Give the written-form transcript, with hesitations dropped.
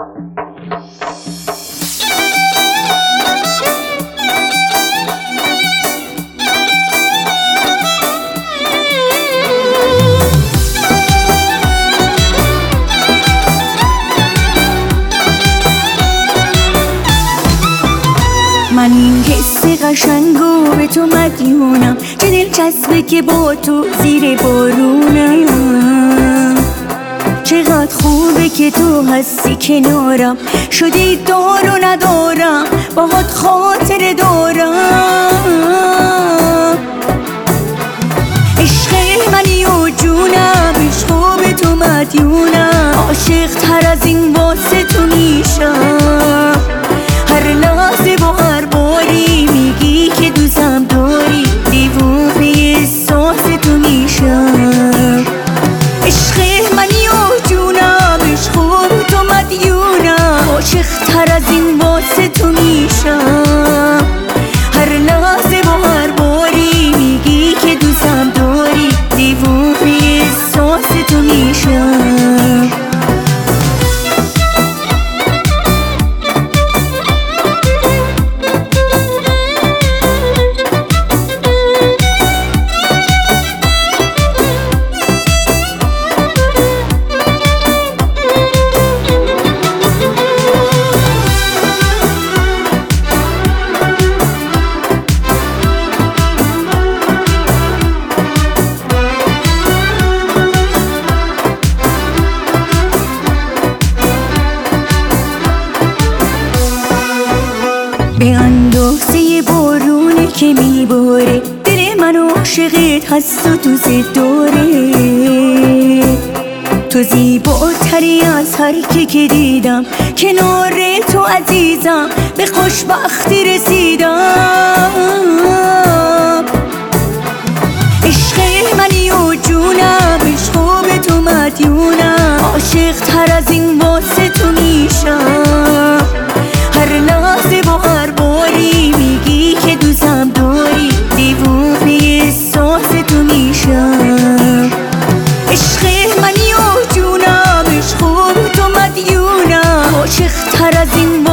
من این حس قشنگو به تو مدیونم، چه دلچسبه که با تو زیر بارونم. چقدر خوبه که تو هستی کنارم، شدی دار و ندارم باهات خاطر دارم. عشق منی و جونم، عشقو به تو مدیونم، عاشق تر از این واسه تو میشم. هر لحظه با هر باری میگی که دوستم داری، دیوونه احساس تو میشم. عشق منی و جونم، عشقو به تو مدیونم، عاشق تر از این واسه تو میشم. هر لحظه با هر باری میگی که دوستم داری، دیوونه احساس تو میشم. به اندازه بارونه که میباره، دل من عاشقت هست و دوست داره. تو زیباتری از هر که دیدم، کنار تو عزیزم به خوشبختی رسیدم. عشق منی و جونم، عشقو به تو مدیونم، عاشق تر از این واسه تو میشم. هر لحظه با هر باری میگی که دوستم داری، دیوونه احساس تو میشم. عشق منی و جونم، عشقو به تو مدیونم، عاشق تر از این